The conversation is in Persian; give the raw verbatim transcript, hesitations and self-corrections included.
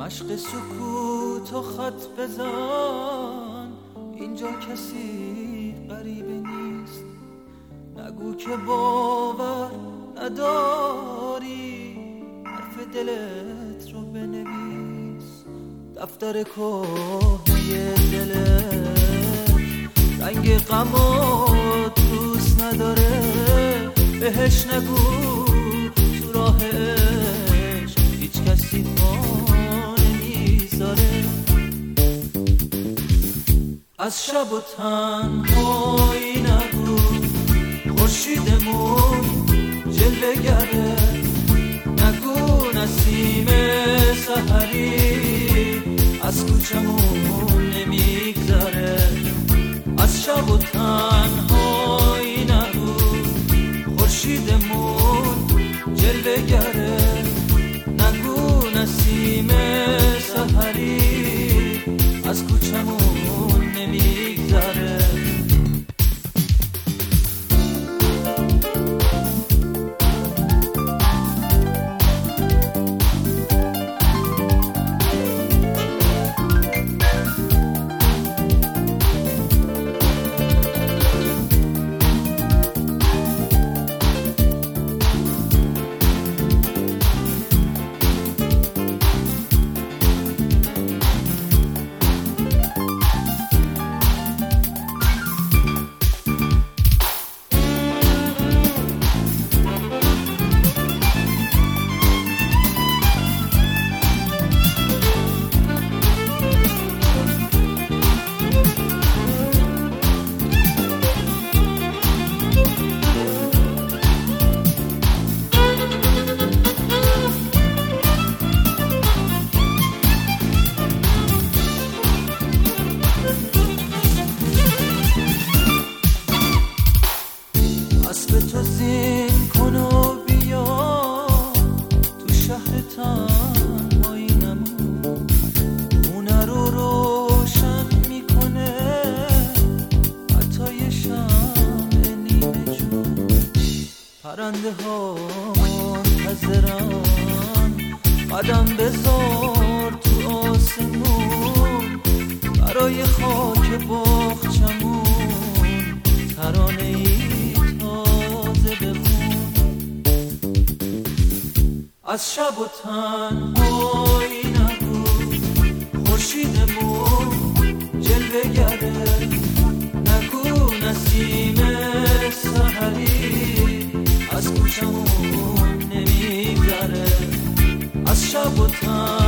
مشق سکوت و خط بزن، اینجا کسی غریبه نیست. نگو که باور نداری، حرف دلت رو بنویس. دفتر کهنه دلت رنگ غمات دوست نداره، بهش نگو تو راه عشق هیچ کسی پا نمیذاره. از شب و تنهایی نگو، خورشیدمون جلوه گره. نگو نسیم سحری از کوچمون نمیگذره. از شب و تنهایی نگو، خورشیدمون جلوه گره. نگو نسیم سحری از کوچمون نمیگذره. اسب تو زین کن و بیا تو شهر تنهایی نمون. خونه رو روشن میکنه حتی یه شمع نیمه جون. پرنده ها منتظرن، قدم بذار تو آسمون. برای خاک باغچمون ترانه ای از شب و تنهایی نگو، خورشیدمون جلوه گره. نگو نسیم سحری از کوچمون نمیگذره. از شب و تنهایی